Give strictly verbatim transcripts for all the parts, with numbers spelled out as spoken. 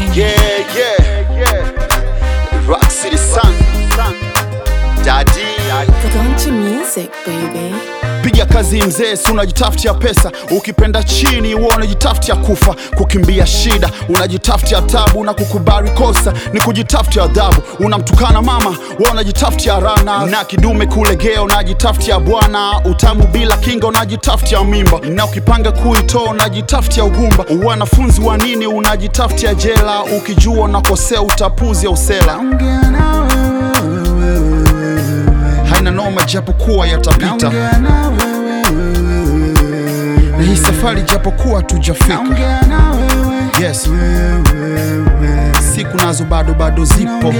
Yeah, yeah, yeah. Rock City Sun, Daddy. Country music, baby. Piga kazi mzee, si unajitafutia pesa. Ukipenda chini, wewe unajitafutia kufa. Kukimbia shida, unajitafutia tabu. Na kukubali kosa, ni kujitafutia adhabu. Unamtukana mama, wewe unajitafutia rana. Na kidume kulegea, unajitafutia bwana. Utamu bila kinga, unajitafutia mimba. Na ukipanga kuitoa, unajitafutia ugumba. Wanafunzi wa nini, unajitafutia jela. Ukijua unakosea, utapuzia usela. Haina noma japokuwa yatapita, na hii safari japokuwa tujafika. Yes, siku nazo bado bado zipo.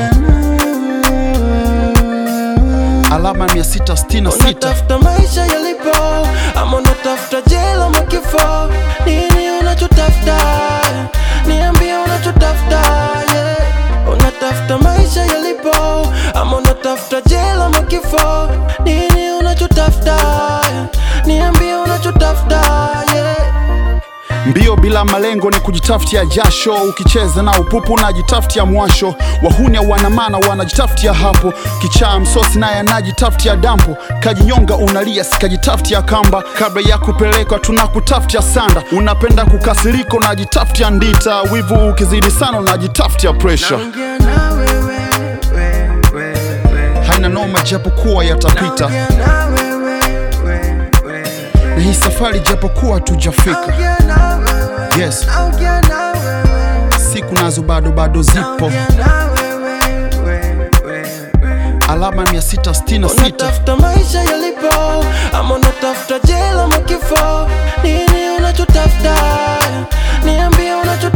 Alama mia sita sitini na sita. Unatafuta maisha yalipo, ama unatafuta jela ama kifo? Nini unachotafuta? Niambie unachotafuta, yeah. Unatafuta maisha yalipo, ama unatafuta jela ama kifo? Nini unachotafuta? Niambie unachotafuta, yeah. Mbio bila malengo ni kujitafutia jasho. Ukicheza na upupu unajitafutia mwasho. Wahuni wana maana wanajitafutia hapo. Kichaa msosi naye anajitafutia dampo. Kajinyonga unalia sikajitafutia kamba. Kabla ya kupelekwa tunakutafutia sanda. Unapenda kukasirika unajitafutia ndita. Wivu ukizidi sana unajitafutia pressure. Haina noma japokuwa yatapita, na hii safari japokuwa tujafika. Yes, siku nazo bado bado zipo. Alama mia sita sitini na sita. Unatafuta maisha yalipo, ama unatafuta jela ama kifo? Nini unachotafuta? Niambie unachotafuta.